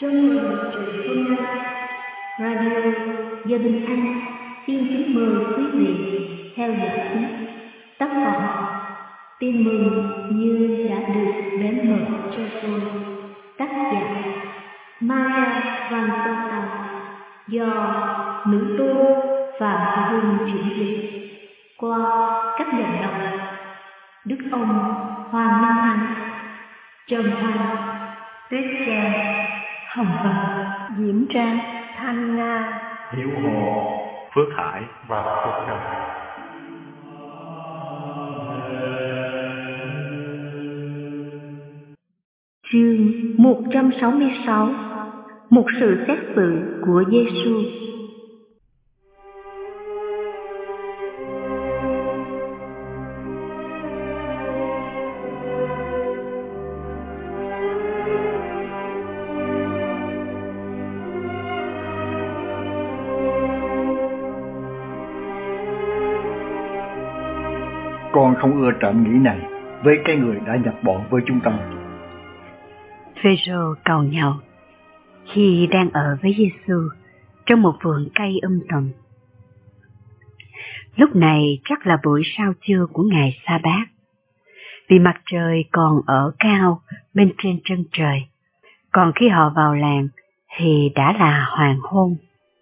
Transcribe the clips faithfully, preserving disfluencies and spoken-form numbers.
Trung Hội Truyền Phương Nam, Radio Gia Bình An xin kính mời quý vị theo dõi tiếp tác phẩm Tin mừng như đã được bén mở cho tôi, tác giả Maria Van Tông do nữ tu Phạm Hùng chuyển dịch qua các giọng đọc Đức ông Hoàng Minh Thành, Trần Thành, Tuyết Trang, Hồng Vân, Diễm Trang, Thanh Nga, Hiếu Hồ, Phước Hải và Phước Trần. Chương một trăm sáu mươi sáu. Một sự xét xử của Giêsu. Con không ưa trạm nghĩ này với cái người đã nhập bọn với chúng ta. Phêrô cầu nhau khi đang ở với Giêsu trong một vườn cây um tùm. Lúc này chắc là buổi sao trưa của ngày sa bát, vì mặt trời còn ở cao bên trên chân trời, còn khi họ vào làng thì đã là hoàng hôn.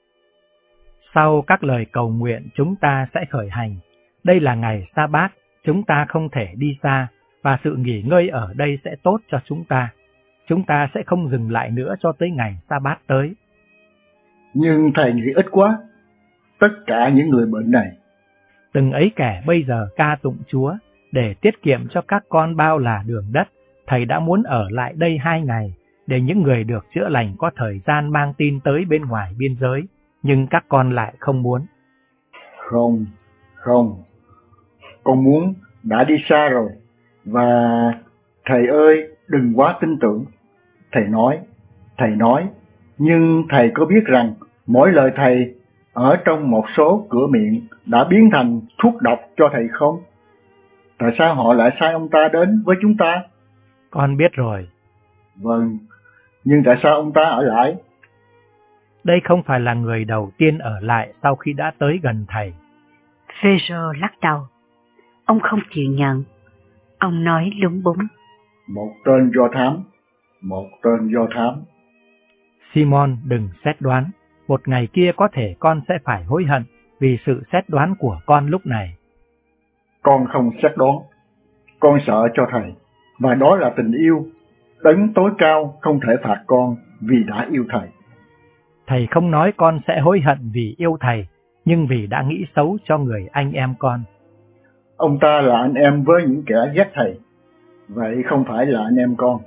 Sau các lời cầu nguyện chúng ta sẽ khởi hành. Đây là ngày sa bát, chúng ta không thể đi xa, và sự nghỉ ngơi ở đây sẽ tốt cho chúng ta. Chúng ta sẽ không dừng lại nữa cho tới ngày sa bát tới. Nhưng thầy nghĩ ít quá, tất cả những người bệnh này. Từng ấy kẻ bây giờ ca tụng Chúa, để tiết kiệm cho các con bao là đường đất, thầy đã muốn ở lại đây hai ngày, để những người được chữa lành có thời gian mang tin tới bên ngoài biên giới, nhưng các con lại không muốn. Không, không, con muốn đã đi xa rồi, và thầy ơi đừng quá tin tưởng. Thầy nói, thầy nói, nhưng thầy có biết rằng mỗi lời thầy ở trong một số cửa miệng đã biến thành thuốc độc cho thầy không? Tại sao họ lại sai ông ta đến với chúng ta? Con biết rồi. Vâng, nhưng tại sao ông ta ở lại? Đây không phải là người đầu tiên ở lại sau khi đã tới gần thầy. Phêrô lắc đầu. Ông không chịu nhận. Ông nói lúng búng. Một tên do thám, một tên do thám. Simon, đừng xét đoán. Một ngày kia có thể con sẽ phải hối hận vì sự xét đoán của con lúc này. Con không xét đoán. Con sợ cho thầy, và đó là tình yêu. Đấng tối cao không thể phạt con vì đã yêu thầy. Thầy không nói con sẽ hối hận vì yêu thầy, nhưng vì đã nghĩ xấu cho người anh em con. Ông ta là anh em với những kẻ ghét thầy, vậy không phải là anh em con.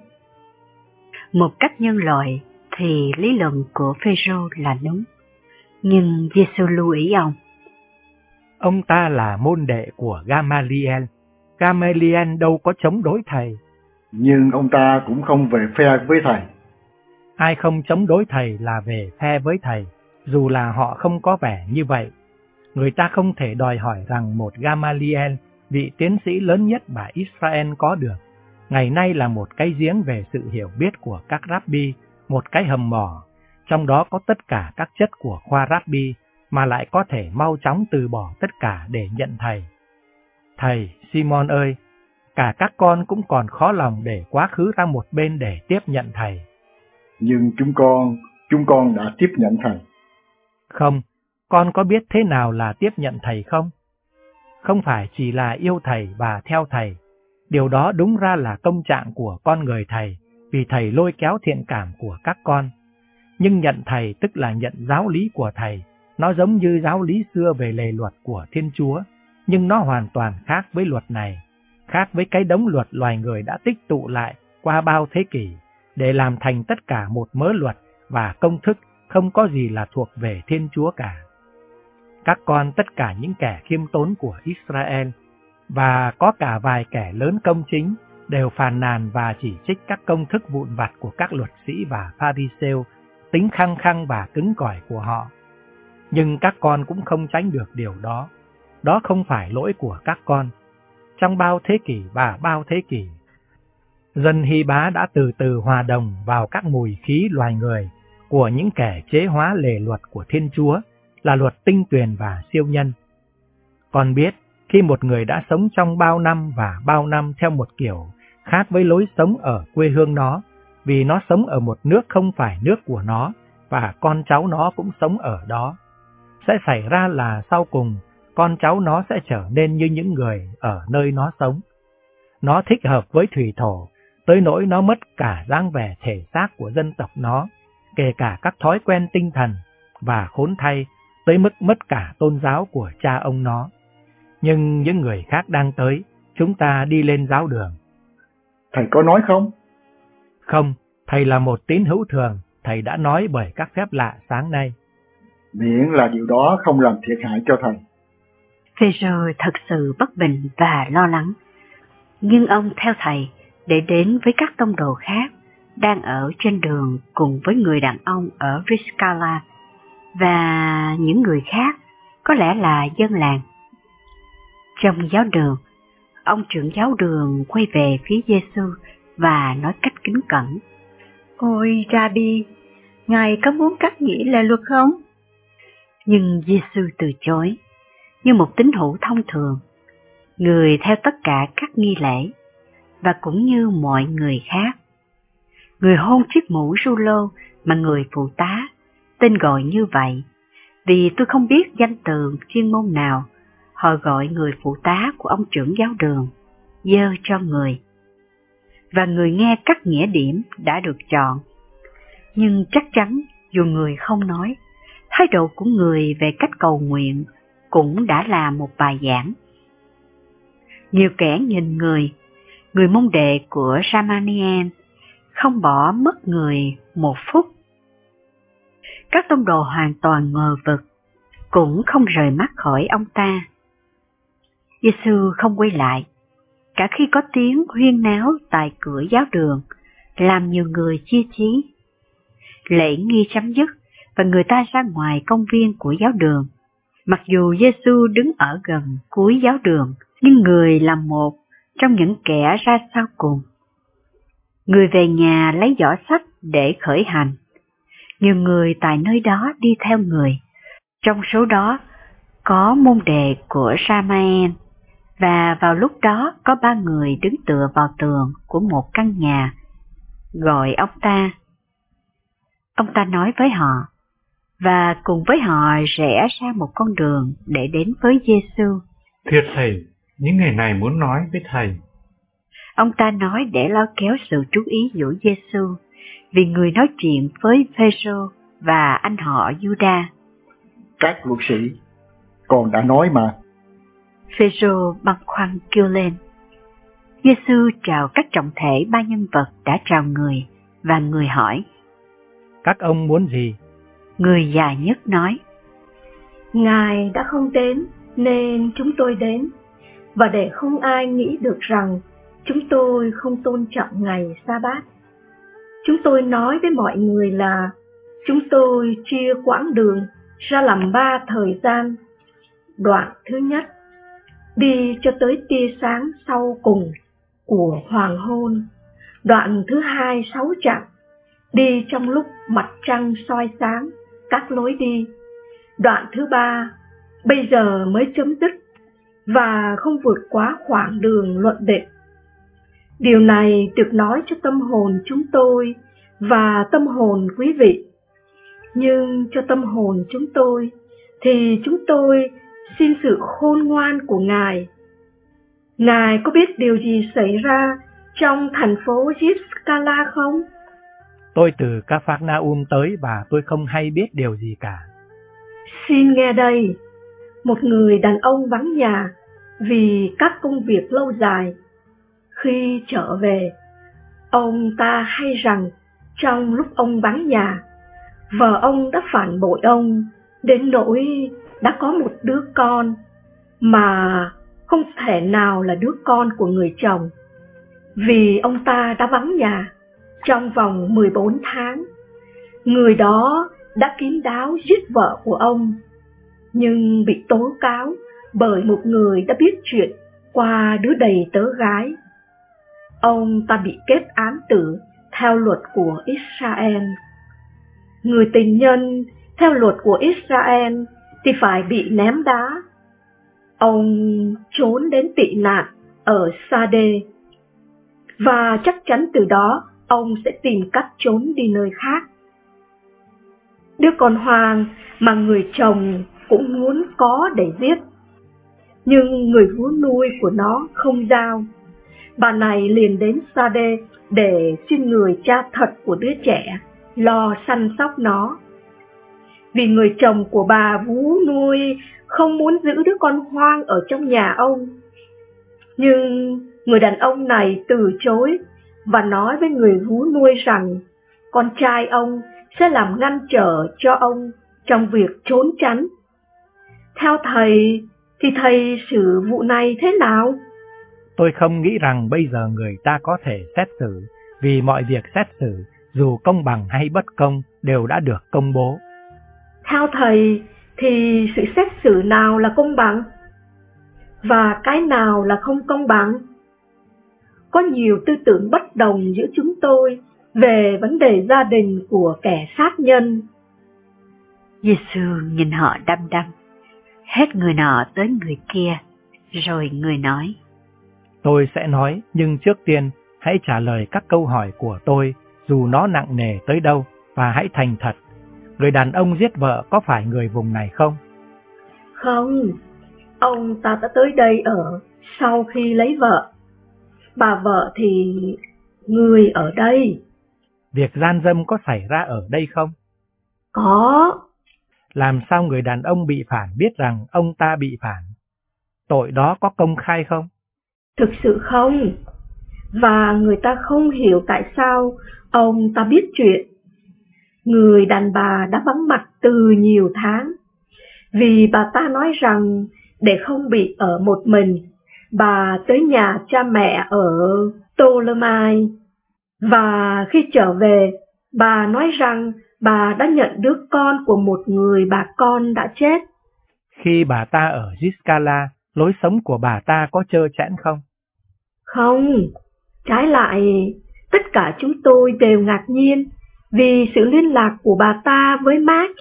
Một cách nhân loại thì lý luận của Phêrô là đúng, nhưng Giêsu lưu ý ông. Ông ta là môn đệ của Gamaliel. Gamaliel đâu có chống đối thầy. Nhưng ông ta cũng không về phe với thầy. Ai không chống đối thầy là về phe với thầy, dù là họ không có vẻ như vậy. Người ta không thể đòi hỏi rằng một Gamaliel, vị tiến sĩ lớn nhất mà Israel có được, ngày nay là một cái giếng về sự hiểu biết của các rabbi, một cái hầm mỏ, trong đó có tất cả các chất của khoa rabbi, mà lại có thể mau chóng từ bỏ tất cả để nhận thầy. Thầy, Simon ơi, cả các con cũng còn khó lòng để quá khứ ra một bên để tiếp nhận thầy. Nhưng chúng con, chúng con đã tiếp nhận thầy. Không, con có biết thế nào là tiếp nhận thầy không? Không phải chỉ là yêu thầy và theo thầy. Điều đó đúng ra là công trạng của con người thầy, vì thầy lôi kéo thiện cảm của các con. Nhưng nhận thầy tức là nhận giáo lý của thầy. Nó giống như giáo lý xưa về lề luật của Thiên Chúa, nhưng nó hoàn toàn khác với luật này, khác với cái đống luật loài người đã tích tụ lại qua bao thế kỷ, để làm thành tất cả một mớ luật và công thức không có gì là thuộc về Thiên Chúa cả. Các con tất cả những kẻ khiêm tốn của Israel, và có cả vài kẻ lớn công chính, đều phàn nàn và chỉ trích các công thức vụn vặt của các luật sĩ và Pha-ri-sêu, tính khăng khăng và cứng cỏi của họ. Nhưng các con cũng không tránh được điều đó. Đó không phải lỗi của các con. Trong bao thế kỷ và bao thế kỷ, Dân Hy Bá đã từ từ hòa đồng vào các mùi khí loài người của những kẻ chế hóa lề luật của Thiên Chúa là luật tinh tuyền và siêu nhân. Con biết, khi một người đã sống trong bao năm và bao năm theo một kiểu khác với lối sống ở quê hương nó, vì nó sống ở một nước không phải nước của nó, và con cháu nó cũng sống ở đó, sẽ xảy ra là sau cùng, con cháu nó sẽ trở nên như những người ở nơi nó sống. Nó thích hợp với thủy thổ, tới nỗi nó mất cả dáng vẻ thể xác của dân tộc nó, kể cả các thói quen tinh thần, và khốn thay, tới mức mất cả tôn giáo của cha ông nó. Nhưng những người khác đang tới, chúng ta đi lên giáo đường. Thầy có nói không? Không, thầy là một tín hữu thường, thầy đã nói bởi các phép lạ sáng nay. Miễn là điều đó không làm thiệt hại cho thầy. Phêrô thật sự bất bình và lo lắng, nhưng ông theo thầy để đến với các tông đồ khác đang ở trên đường cùng với người đàn ông ở Riscala và những người khác, có lẽ là dân làng. Trong giáo đường, ông trưởng giáo đường quay về phía Giêsu và nói cách kính cẩn: Ôi Rabbi, Ngài có muốn cắt nghĩa lề luật không? Nhưng Giêsu từ chối, như một tín hữu thông thường, người theo tất cả các nghi lễ, và cũng như mọi người khác. Người hôn chiếc mũ Giu-lô mà người phụ tá tên gọi như vậy, vì tôi không biết danh từ chuyên môn nào họ gọi người phụ tá của ông trưởng giáo đường dơ cho người. Và người nghe các nghĩa điểm đã được chọn, nhưng chắc chắn dù người không nói, thái độ của người về cách cầu nguyện cũng đã là một bài giảng. Nhiều kẻ nhìn người, người môn đệ của Gamaliel, không bỏ mất người một phút. Các tông đồ hoàn toàn ngờ vực, cũng không rời mắt khỏi ông ta. Giêsu không quay lại, cả khi có tiếng huyên náo tại cửa giáo đường, làm nhiều người chia chí. Lễ nghi chấm dứt và người ta ra ngoài công viên của giáo đường. Mặc dù Giêsu đứng ở gần cuối giáo đường, nhưng người là một trong những kẻ ra sau cùng. Người về nhà lấy giỏ sách để khởi hành. Nhiều người tại nơi đó đi theo người. Trong số đó có môn đệ của Samael, và vào lúc đó có ba người đứng tựa vào tường của một căn nhà, gọi ông ta. Ông ta nói với họ, và cùng với họ rẽ ra một con đường để đến với Giêsu. Thưa thầy, những người này muốn nói với thầy. Ông ta nói để lôi kéo sự chú ý của Giêsu, vì người nói chuyện với Phêrô và anh họ Giuđa. Các luật sĩ, con đã nói mà. Phêrô băn khoăn kêu lên. Giêsu chào các trọng thể ba nhân vật đã chào người, và người hỏi: Các ông muốn gì? Người già nhất nói: Ngài đã không đến nên chúng tôi đến, và để không ai nghĩ được rằng chúng tôi không tôn trọng ngày Sa-bát. Chúng tôi nói với mọi người là chúng tôi chia quãng đường ra làm ba thời gian. Đoạn thứ nhất, đi cho tới tia sáng sau cùng của hoàng hôn. Đoạn thứ hai, sáu chặng, đi trong lúc mặt trăng soi sáng các lối đi. Đoạn thứ ba, bây giờ mới chấm dứt và không vượt quá khoảng đường luận định. Điều này được nói cho tâm hồn chúng tôi và tâm hồn quý vị. Nhưng cho tâm hồn chúng tôi thì chúng tôi xin sự khôn ngoan của Ngài. Ngài có biết điều gì xảy ra trong thành phố Giskala không? Tôi từ Capharnaum tới và tôi không hay biết điều gì cả. Xin nghe đây, một người đàn ông vắng nhà vì các công việc lâu dài. Khi trở về, ông ta hay rằng trong lúc ông vắng nhà, vợ ông đã phản bội ông đến nỗi đã có một đứa con mà không thể nào là đứa con của người chồng, vì ông ta đã vắng nhà trong vòng mười bốn tháng. Người đó đã kín đáo giết vợ của ông, nhưng bị tố cáo bởi một người đã biết chuyện qua đứa đầy tớ gái. ông ta bị kết án tử theo luật của Israel. Người tình nhân theo luật của Israel thì phải bị ném đá. Ông trốn đến tị nạn ở Sa-đê, và chắc chắn từ đó ông sẽ tìm cách trốn đi nơi khác. Đứa con hoang mà người chồng cũng muốn có để giết, nhưng người vú nuôi của nó không giao. Bà này liền đến Sa-đê để xin người cha thật của đứa trẻ lo săn sóc nó. Vì người chồng của bà vú nuôi không muốn giữ đứa con hoang ở trong nhà ông. Nhưng người đàn ông này từ chối và nói với người vú nuôi rằng con trai ông sẽ làm ngăn trở cho ông trong việc trốn tránh. Theo thầy thì thầy xử vụ này thế nào? Tôi không nghĩ rằng bây giờ người ta có thể xét xử, vì mọi việc xét xử, dù công bằng hay bất công, đều đã được công bố. Theo thầy thì sự xét xử nào là công bằng? Và cái nào là không công bằng? Có nhiều tư tưởng bất đồng giữa chúng tôi về vấn đề gia đình của kẻ sát nhân. Giê-xu nhìn họ đăm đăm, hết người nọ tới người kia, rồi người nói: Tôi sẽ nói, nhưng trước tiên hãy trả lời các câu hỏi của tôi, dù nó nặng nề tới đâu, và hãy thành thật. Người đàn ông giết vợ có phải người vùng này không? Không, ông ta đã tới đây ở sau khi lấy vợ. Bà vợ thì người ở đây. Việc gian dâm có xảy ra ở đây không? Có. Làm sao người đàn ông bị phản biết rằng ông ta bị phản? Tội đó có công khai không? Thực sự không. Và người ta không hiểu tại sao ông ta biết chuyện. Người đàn bà đã vắng mặt từ nhiều tháng, vì bà ta nói rằng để không bị ở một mình, bà tới nhà cha mẹ ở Ptolemy, và khi trở về, bà nói rằng bà đã nhận đứa con của một người bà con đã chết. Khi bà ta ở Giscala, lối sống của bà ta có trơ trẽn không? Không, trái lại, tất cả chúng tôi đều ngạc nhiên vì sự liên lạc của bà ta với Mark.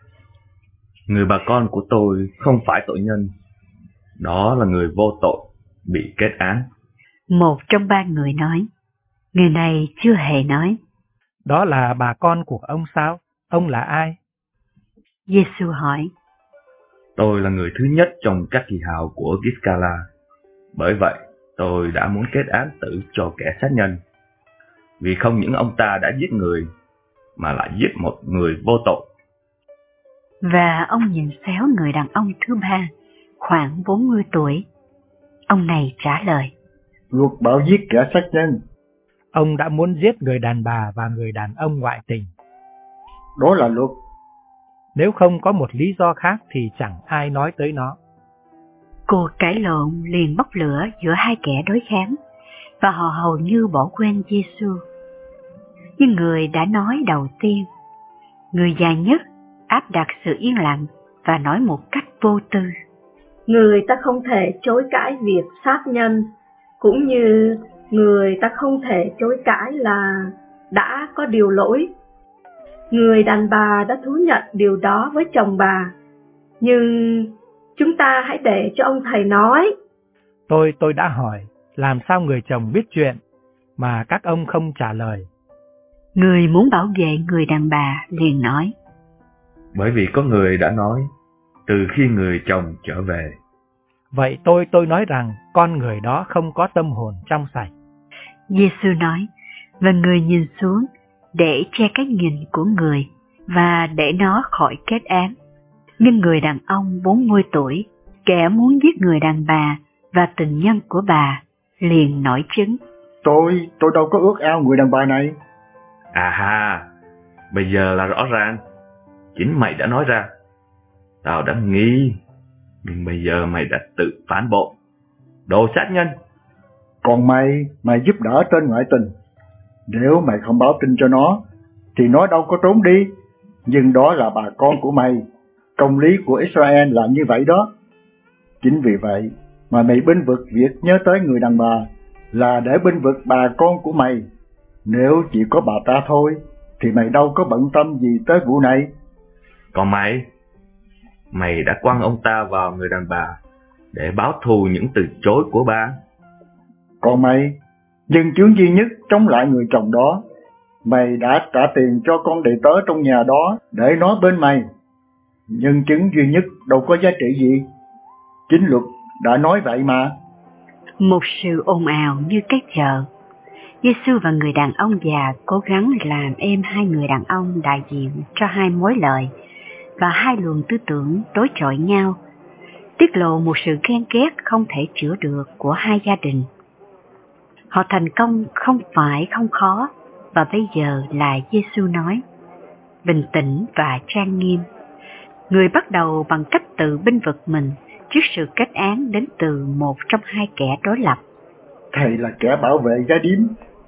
Người bà con của tôi không phải tội nhân, đó là người vô tội, bị kết án. Một trong ba người nói, người này chưa hề nói. Đó là bà con của ông sao? Ông là ai? Giê-xu hỏi. Tôi là người thứ nhất trong các kỳ hào của Giscala. Bởi vậy, tôi đã muốn kết án tử cho kẻ sát nhân. Vì không những ông ta đã giết người, mà lại giết một người vô tội. Và ông nhìn xéo người đàn ông thứ ba, khoảng bốn mươi tuổi. Ông này trả lời. Luật bảo giết kẻ sát nhân. Ông đã muốn giết người đàn bà và người đàn ông ngoại tình. Đó là luật. Nếu không có một lý do khác thì chẳng ai nói tới nó. Cuộc cãi lộn liền bốc lửa giữa hai kẻ đối kháng, và họ hầu như bỏ quên Giê-xu. Nhưng người đã nói đầu tiên, người già nhất, áp đặt sự yên lặng và nói một cách vô tư. Người ta không thể chối cãi việc sát nhân, cũng như người ta không thể chối cãi là đã có điều lỗi. Người đàn bà đã thú nhận điều đó với chồng bà, nhưng chúng ta hãy để cho ông thầy nói. Tôi tôi đã hỏi, làm sao người chồng biết chuyện, mà các ông không trả lời. Người muốn bảo vệ người đàn bà liền nói. Bởi vì có người đã nói, từ khi người chồng trở về. Vậy tôi tôi nói rằng con người đó không có tâm hồn trong sạch. Giê-xu nói, và người nhìn xuống để che cái nhìn của người và để nó khỏi kết án. Nhưng người đàn ông bốn mươi tuổi, kẻ muốn giết người đàn bà và tình nhân của bà, liền nổi chứng. Tôi, tôi đâu có ước ao người đàn bà này. À ha, bây giờ là rõ ràng. Chính mày đã nói ra. Tao đã nghi, nhưng bây giờ mày đã tự phản bội. Đồ sát nhân. Còn mày, mày giúp đỡ tên ngoại tình. Nếu mày không báo tin cho nó, thì nó đâu có trốn đi. Nhưng đó là bà con của mày. Công lý của Israel là như vậy đó. Chính vì vậy mà mày bênh vực việc nhớ tới người đàn bà là để bênh vực bà con của mày. Nếu chỉ có bà ta thôi, thì mày đâu có bận tâm gì tới vụ này. Còn mày, mày đã quăng ông ta vào người đàn bà để báo thù những từ chối của bà. Còn mày, nhân chứng duy nhất chống lại người chồng đó, mày đã trả tiền cho con đệ tớ trong nhà đó để nói bên mày. Nhân chứng duy nhất đâu có giá trị gì. Chính luật đã nói vậy mà. Một sự ồn ào như cái chợ. Giê-xu và người đàn ông già cố gắng làm êm hai người đàn ông đại diện cho hai mối lợi và hai luồng tư tưởng đối chọi nhau, tiết lộ một sự ghen ghét không thể chữa được của hai gia đình. Họ thành công không phải không khó, và bây giờ là Giê-xu nói, bình tĩnh và trang nghiêm. Người bắt đầu bằng cách tự bênh vực mình trước sự kết án đến từ một trong hai kẻ đối lập. Thầy là kẻ bảo vệ gia điếm.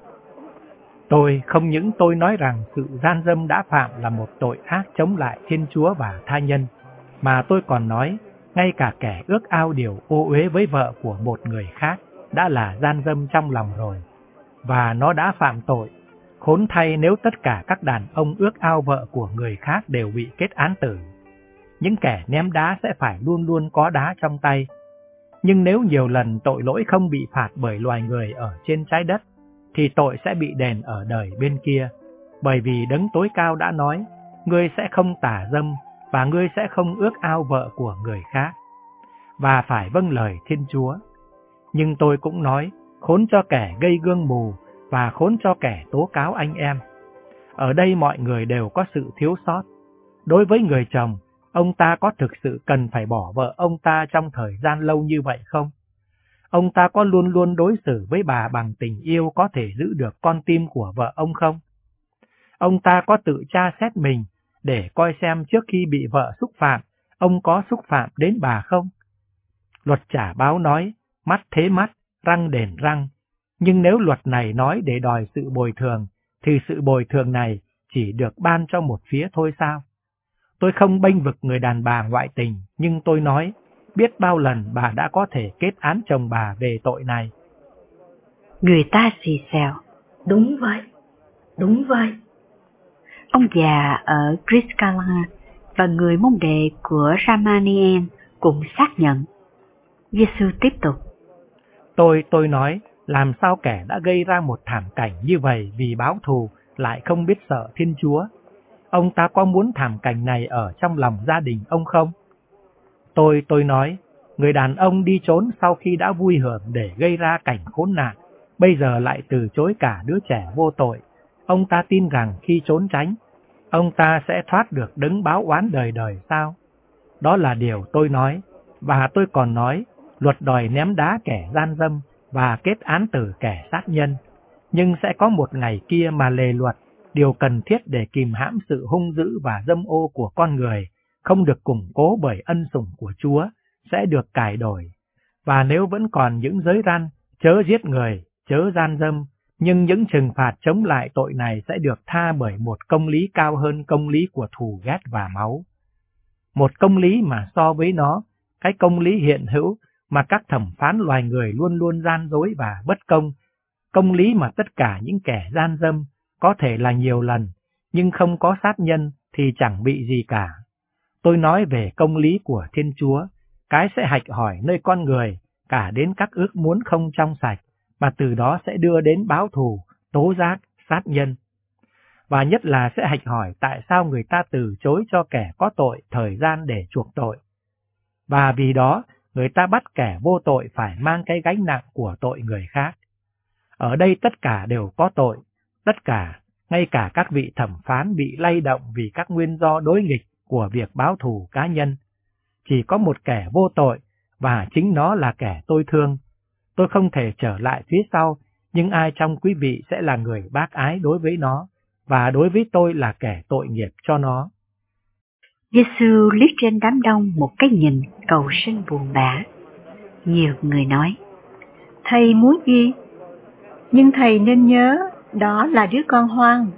Tôi không những tôi nói rằng sự gian dâm đã phạm là một tội ác chống lại Thiên Chúa và tha nhân, mà tôi còn nói ngay cả kẻ ước ao điều ô uế với vợ của một người khác đã là gian dâm trong lòng rồi, và nó đã phạm tội. Khốn thay nếu tất cả các đàn ông ước ao vợ của người khác đều bị kết án tử. Những kẻ ném đá sẽ phải luôn luôn có đá trong tay. Nhưng nếu nhiều lần tội lỗi không bị phạt bởi loài người ở trên trái đất, thì tội sẽ bị đền ở đời bên kia, bởi vì Đấng Tối Cao đã nói, ngươi sẽ không tà dâm và ngươi sẽ không ước ao vợ của người khác, và phải vâng lời Thiên Chúa. Nhưng tôi cũng nói, khốn cho kẻ gây gương mù và khốn cho kẻ tố cáo anh em. Ở đây mọi người đều có sự thiếu sót. Đối với người chồng, ông ta có thực sự cần phải bỏ vợ ông ta trong thời gian lâu như vậy không? Ông ta có luôn luôn đối xử với bà bằng tình yêu có thể giữ được con tim của vợ ông không? Ông ta có tự tra xét mình để coi xem trước khi bị vợ xúc phạm, ông có xúc phạm đến bà không? Luật trả báo nói, mắt thế mắt, răng đền răng. Nhưng nếu luật này nói để đòi sự bồi thường, thì sự bồi thường này chỉ được ban cho một phía thôi sao? Tôi không bênh vực người đàn bà ngoại tình, nhưng tôi nói, biết bao lần bà đã có thể kết án chồng bà về tội này. Người ta xì xèo. Đúng vậy, đúng vậy. Ông già ở Griskala và người môn đệ của Ramaniel cũng xác nhận. Giê-xu tiếp tục. Tôi, tôi nói, làm sao kẻ đã gây ra một thảm cảnh như vậy vì báo thù lại không biết sợ Thiên Chúa? Ông ta có muốn thảm cảnh này ở trong lòng gia đình ông không? Tôi, tôi nói, người đàn ông đi trốn sau khi đã vui hưởng để gây ra cảnh khốn nạn, bây giờ lại từ chối cả đứa trẻ vô tội. Ông ta tin rằng khi trốn tránh, ông ta sẽ thoát được đấng báo oán đời đời sao? Đó là điều tôi nói, và tôi còn nói, luật đòi ném đá kẻ gian dâm và kết án tử kẻ sát nhân. Nhưng sẽ có một ngày kia mà lề luật, điều cần thiết để kìm hãm sự hung dữ và dâm ô của con người, không được củng cố bởi ân sủng của Chúa, sẽ được cải đổi. Và nếu vẫn còn những giới răn, chớ giết người, chớ gian dâm, nhưng những trừng phạt chống lại tội này sẽ được tha bởi một công lý cao hơn công lý của thù ghét và máu. Một công lý mà so với nó, cái công lý hiện hữu mà các thẩm phán loài người luôn luôn gian dối và bất công, công lý mà tất cả những kẻ gian dâm, có thể là nhiều lần, nhưng không có sát nhân thì chẳng bị gì cả. Tôi nói về công lý của Thiên Chúa, cái sẽ hạch hỏi nơi con người, cả đến các ước muốn không trong sạch, và từ đó sẽ đưa đến báo thù, tố giác, sát nhân. Và nhất là sẽ hạch hỏi tại sao người ta từ chối cho kẻ có tội thời gian để chuộc tội. Và vì đó, người ta bắt kẻ vô tội phải mang cái gánh nặng của tội người khác. Ở đây tất cả đều có tội, tất cả, ngay cả các vị thẩm phán bị lay động vì các nguyên do đối nghịch của việc báo thù cá nhân. Chỉ có một kẻ vô tội, và chính nó là kẻ tôi thương. Tôi không thể trở lại phía sau, nhưng ai trong quý vị sẽ là người bác ái đối với nó, và đối với tôi là kẻ tội nghiệp cho nó. Giê-xu liếc trên đám đông một cái nhìn cầu sinh buồn bã. Nhiều người nói, thầy muốn gì? Nhưng thầy nên nhớ, đó là đứa con hoang.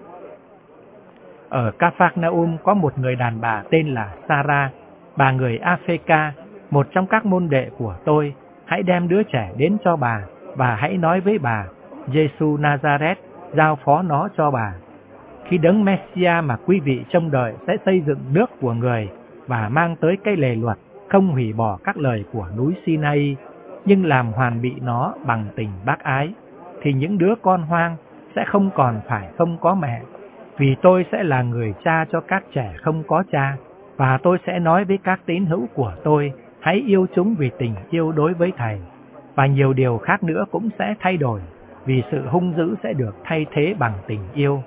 Ở Capharnaum có một người đàn bà tên là Sarah, bà người Africa, một trong các môn đệ của tôi. Hãy đem đứa trẻ đến cho bà, và hãy nói với bà, Giêsu Nazareth giao phó nó cho bà. Khi đấng Messia mà quý vị trông đợi sẽ xây dựng nước của người và mang tới cái lề luật, không hủy bỏ các lời của núi Sinai, nhưng làm hoàn bị nó bằng tình bác ái, thì những đứa con hoang sẽ không còn phải không có mẹ, vì tôi sẽ là người cha cho các trẻ không có cha, và tôi sẽ nói với các tín hữu của tôi, hãy yêu chúng vì tình yêu đối với Thầy, và nhiều điều khác nữa cũng sẽ thay đổi, vì sự hung dữ sẽ được thay thế bằng tình yêu.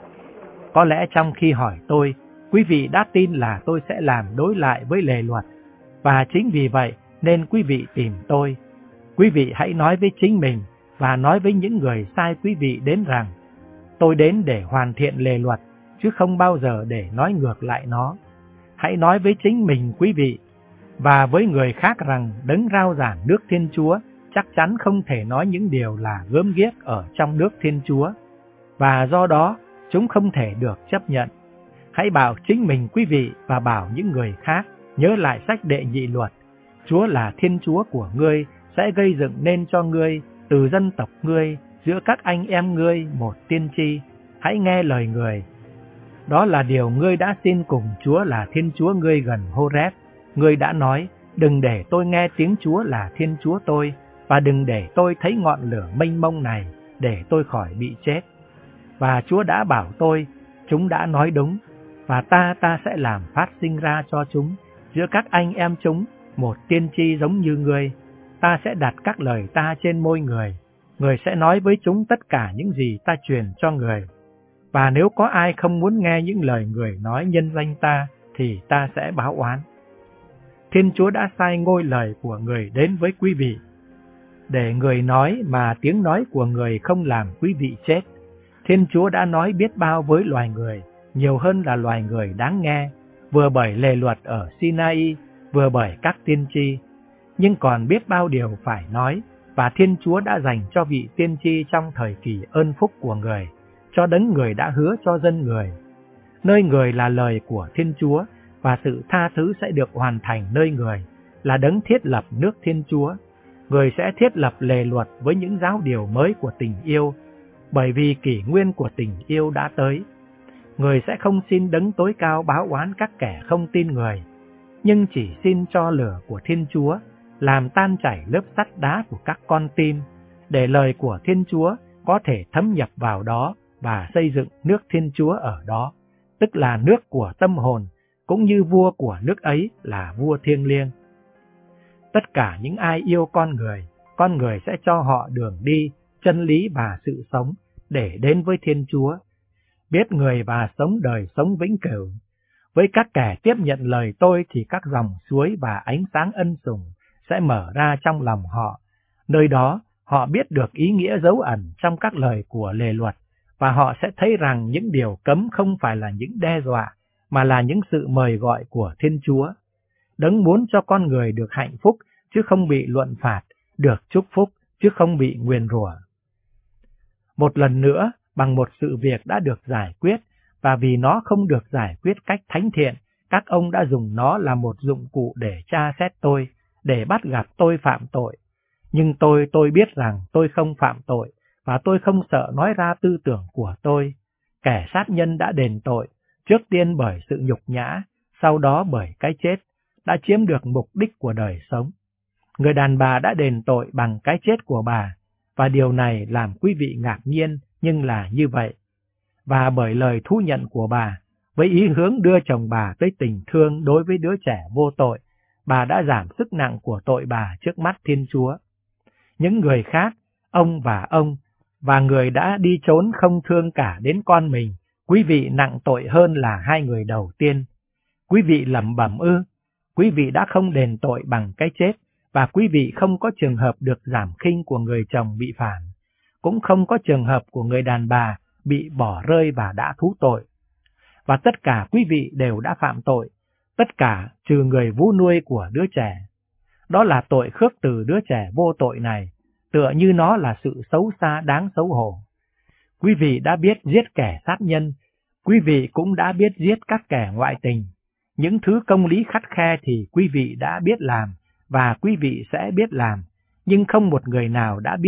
Có lẽ trong khi hỏi tôi, quý vị đã tin là tôi sẽ làm đối lại với lề luật, và chính vì vậy nên quý vị tìm tôi. Quý vị hãy nói với chính mình và nói với những người sai quý vị đến rằng, tôi đến để hoàn thiện lề luật, chứ không bao giờ để nói ngược lại nó. Hãy nói với chính mình quý vị, và với người khác rằng đấng rao giảng nước Thiên Chúa chắc chắn không thể nói những điều là gớm ghiếc ở trong nước Thiên Chúa, và do đó chúng không thể được chấp nhận. Hãy bảo chính mình quý vị và bảo những người khác nhớ lại sách Đệ Nhị Luật. Chúa là Thiên Chúa của ngươi sẽ gây dựng nên cho ngươi từ dân tộc ngươi giữa các anh em ngươi một tiên tri. Hãy nghe lời người. Đó là điều ngươi đã xin cùng Chúa là Thiên Chúa ngươi gần Horeb. Ngươi đã nói, đừng để tôi nghe tiếng Chúa là Thiên Chúa tôi, và đừng để tôi thấy ngọn lửa mênh mông này, để tôi khỏi bị chết. Và Chúa đã bảo tôi, chúng đã nói đúng, và ta ta sẽ làm phát sinh ra cho chúng, giữa các anh em chúng, một tiên tri giống như ngươi. Ta sẽ đặt các lời ta trên môi người, người sẽ nói với chúng tất cả những gì ta truyền cho người. Và nếu có ai không muốn nghe những lời người nói nhân danh ta, thì ta sẽ báo oán. Thiên Chúa đã sai ngôi lời của người đến với quý vị, để người nói mà tiếng nói của người không làm quý vị chết. Thiên Chúa đã nói biết bao với loài người, nhiều hơn là loài người đáng nghe, vừa bởi lề luật ở Sinai, vừa bởi các tiên tri. Nhưng còn biết bao điều phải nói, và Thiên Chúa đã dành cho vị tiên tri trong thời kỳ ơn phúc của người, cho đấng người đã hứa cho dân người. Nơi người là lời của Thiên Chúa, và sự tha thứ sẽ được hoàn thành nơi người, là đấng thiết lập nước Thiên Chúa. Người sẽ thiết lập lề luật với những giáo điều mới của tình yêu, bởi vì kỷ nguyên của tình yêu đã tới. Người sẽ không xin đấng tối cao báo oán các kẻ không tin người, nhưng chỉ xin cho lửa của Thiên Chúa làm tan chảy lớp sắt đá của các con tim, để lời của Thiên Chúa có thể thấm nhập vào đó và xây dựng nước Thiên Chúa ở đó, tức là nước của tâm hồn, cũng như vua của nước ấy là vua thiêng liêng. Tất cả những ai yêu con người, con người sẽ cho họ đường đi, chân lý và sự sống để đến với Thiên Chúa, biết người và sống đời sống vĩnh cửu. Với các kẻ tiếp nhận lời tôi thì các dòng suối và ánh sáng ân sủng sẽ mở ra trong lòng họ. Nơi đó họ biết được ý nghĩa dấu ẩn trong các lời của lề luật, và họ sẽ thấy rằng những điều cấm không phải là những đe dọa, mà là những sự mời gọi của Thiên Chúa. Đấng muốn cho con người được hạnh phúc, chứ không bị luận phạt, được chúc phúc, chứ không bị nguyền rủa. Một lần nữa, bằng một sự việc đã được giải quyết, và vì nó không được giải quyết cách thánh thiện, các ông đã dùng nó làm một dụng cụ để tra xét tôi, để bắt gặp tôi phạm tội. Nhưng tôi, tôi biết rằng tôi không phạm tội, và tôi không sợ nói ra tư tưởng của tôi. Kẻ sát nhân đã đền tội, trước tiên bởi sự nhục nhã, sau đó bởi cái chết, đã chiếm được mục đích của đời sống. Người đàn bà đã đền tội bằng cái chết của bà, và điều này làm quý vị ngạc nhiên, nhưng là như vậy. Và bởi lời thu nhận của bà, với ý hướng đưa chồng bà tới tình thương đối với đứa trẻ vô tội, bà đã giảm sức nặng của tội bà trước mắt Thiên Chúa. Những người khác, ông và ông, và người đã đi trốn không thương cả đến con mình, quý vị nặng tội hơn là hai người đầu tiên. Quý vị lẩm bẩm ư? Quý vị đã không đền tội bằng cái chết, và quý vị không có trường hợp được giảm khinh của người chồng bị phản, cũng không có trường hợp của người đàn bà bị bỏ rơi và đã thú tội. Và tất cả quý vị đều đã phạm tội, tất cả trừ người vú nuôi của đứa trẻ. Đó là tội khước từ đứa trẻ vô tội này, tựa như nó là sự xấu xa đáng xấu hổ. Quý vị đã biết giết kẻ sát nhân, quý vị cũng đã biết giết các kẻ ngoại tình. Những thứ công lý khắt khe thì quý vị đã biết làm, và quý vị sẽ biết làm, nhưng không một người nào đã biết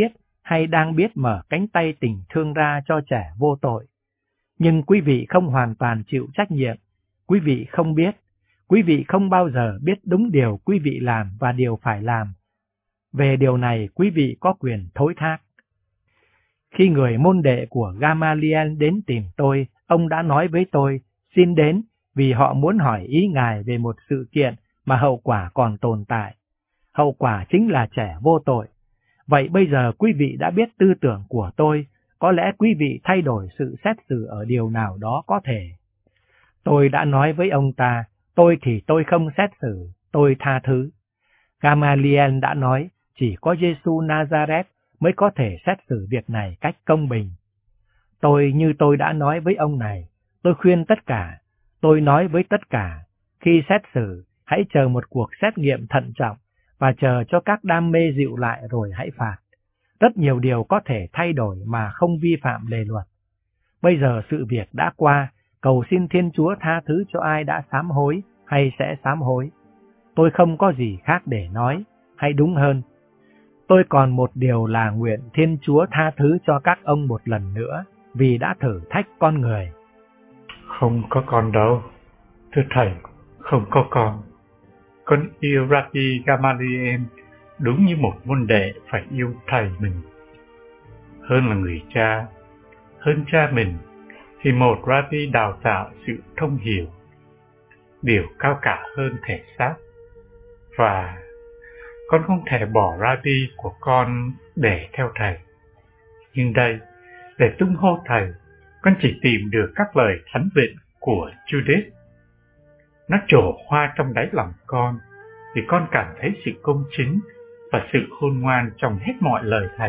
hay đang biết mở cánh tay tình thương ra cho trẻ vô tội. Nhưng quý vị không hoàn toàn chịu trách nhiệm, quý vị không biết, quý vị không bao giờ biết đúng điều quý vị làm và điều phải làm. Về điều này quý vị có quyền thối thác. Khi người môn đệ của Gamaliel đến tìm tôi, ông đã nói với tôi, xin đến vì họ muốn hỏi ý Ngài về một sự kiện mà hậu quả còn tồn tại. Hậu quả chính là trẻ vô tội. Vậy bây giờ quý vị đã biết tư tưởng của tôi, có lẽ quý vị thay đổi sự xét xử ở điều nào đó có thể. Tôi đã nói với ông ta, tôi thì tôi không xét xử, tôi tha thứ. Gamaliel đã nói, chỉ có Giêsu Nazareth mới có thể xét xử việc này cách công bình. Tôi như tôi đã nói với ông này, tôi khuyên tất cả, tôi nói với tất cả, khi xét xử, hãy chờ một cuộc xét nghiệm thận trọng và chờ cho các đam mê dịu lại rồi hãy phạt. Rất nhiều điều có thể thay đổi mà không vi phạm lề luật. Bây giờ sự việc đã qua, cầu xin Thiên Chúa tha thứ cho ai đã sám hối hay sẽ sám hối. Tôi không có gì khác để nói, hay đúng hơn, tôi còn một điều là nguyện Thiên Chúa tha thứ cho các ông một lần nữa, vì đã thử thách con người. Không có con đâu, thưa thầy, không có con. Con yêu Rabbi Gamaliel đúng như một môn đệ phải yêu thầy mình. Hơn là người cha, hơn cha mình, thì một Rabbi đào tạo sự thông hiểu, điều cao cả hơn thể xác. Và con không thể bỏ Rabbi của con để theo thầy. Nhưng đây, để tung hô thầy, con chỉ tìm được các lời thánh vịnh của Judas. Nó trổ hoa trong đáy lòng con, vì con cảm thấy sự công chính và sự khôn ngoan trong hết mọi lời thầy.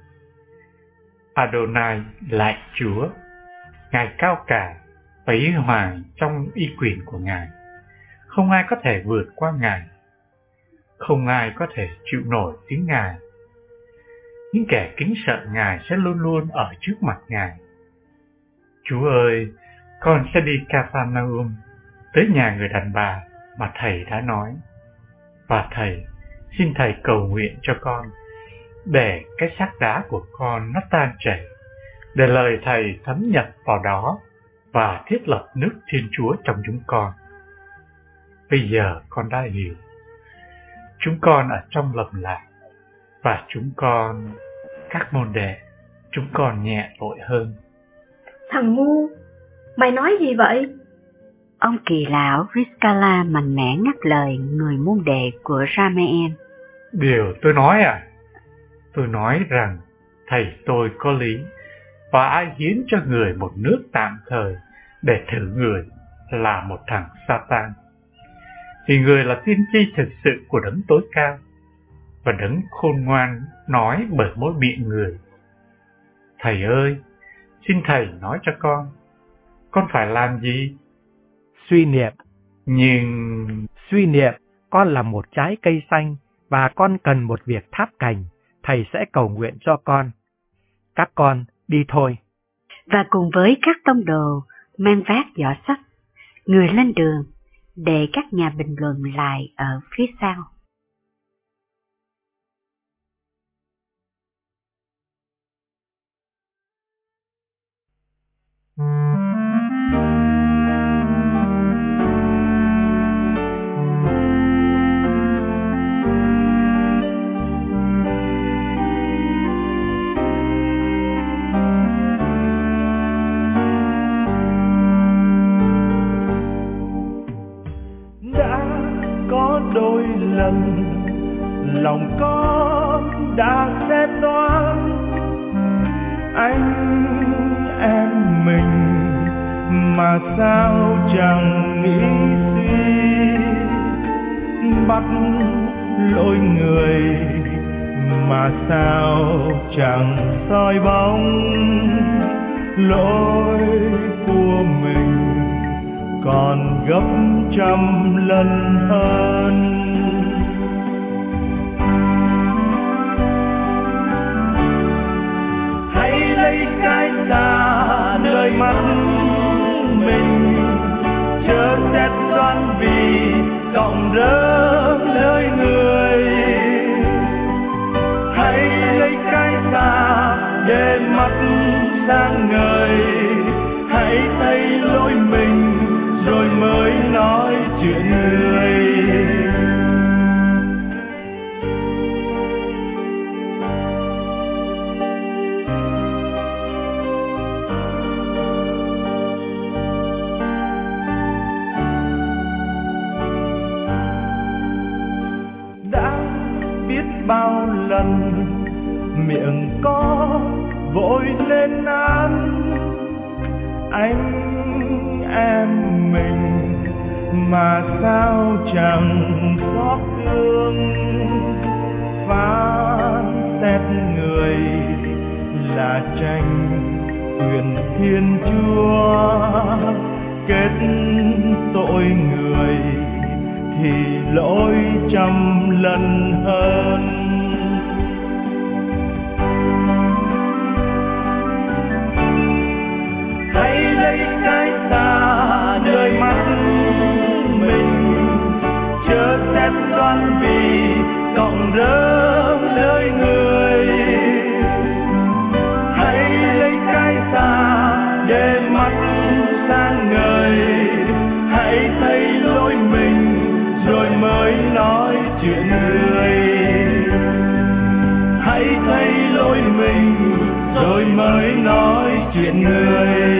Adonai lại Chúa, Ngài cao cả và huy hoàng trong uy quyền của Ngài. Không ai có thể vượt qua Ngài. Không ai có thể chịu nổi tiếng Ngài. Những kẻ kính sợ Ngài sẽ luôn luôn ở trước mặt Ngài. Chúa ơi, con sẽ đi Capharnaum, tới nhà người đàn bà mà Thầy đã nói. Và Thầy, xin Thầy cầu nguyện cho con, để cái xác đá của con nó tan chảy, để lời Thầy thấm nhập vào đó và thiết lập nước Thiên Chúa trong chúng con. Bây giờ con đã hiểu. Chúng con ở trong lầm lạc, và chúng con, các môn đệ, chúng con nhẹ tội hơn. Thằng ngu, mày nói gì vậy? Ông kỳ lão Rizkala mạnh mẽ ngắt lời người môn đệ của Ramael. Điều tôi nói à? Tôi nói rằng thầy tôi có lý, và ai hiến cho người một nước tạm thời để thử người là một thằng Satan. Vì người là tiên tri thực sự của đấng tối cao, và đấng khôn ngoan nói bởi môi miệng người. Thầy ơi, xin Thầy nói cho con, con phải làm gì? Suy niệm. Nhưng... Suy niệm, con là một trái cây xanh, và con cần một việc tháp cành, Thầy sẽ cầu nguyện cho con. Các con, đi thôi. Và cùng với các tông đồ mang vác giỏ sách, người lên đường, để các nhà bình luận lại ở phía sau. Đôi lần lòng con đã xét đoán anh em mình, mà sao chẳng nghĩ suy, bắt lỗi người mà sao chẳng soi bóng lỗi của mình còn gấp trăm lần hơn. Hãy lấy cái xa nơi mắt mình, chớ xét đoán vì cọng rơm nơi người. Hãy lấy cái xa chuyện người. Bao lần miệng có vội lên án anh em mình, mà sao chẳng xót thương. Phán xét người là tranh quyền Thiên Chúa, kết tội người thì lỗi trăm lần hơn. Hãy lấy cái ta nơi mắt mình, chớ xét đoán vì cọng rơm nơi người. Hãy lấy cái ta để mắt sang ngời, hãy thấy lỗi mình rồi mới nói chuyện người. Hãy thấy lỗi mình rồi mới nói chuyện người.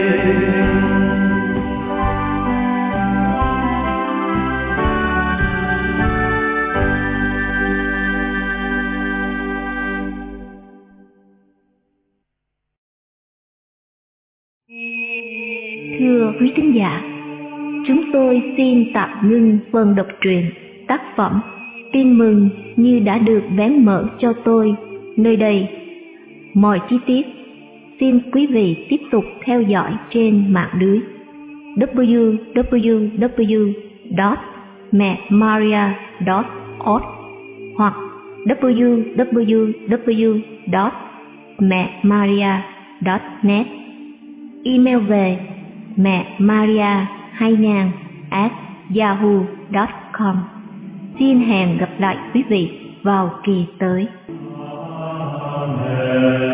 Thưa quý thính giả, chúng tôi xin tạm ngưng phần đọc truyện tác phẩm Tin Mừng Như Đã Được Vén Mở Cho Tôi nơi đây. Mọi chi tiết xin quý vị tiếp tục theo dõi trên mạng lưới w w w chấm mẹ maria chấm org hoặc w w w chấm mẹ maria chấm net. Email về mẹ maria hai nghìn at yahoo chấm com. Xin hẹn gặp lại quý vị vào kỳ tới. Amen.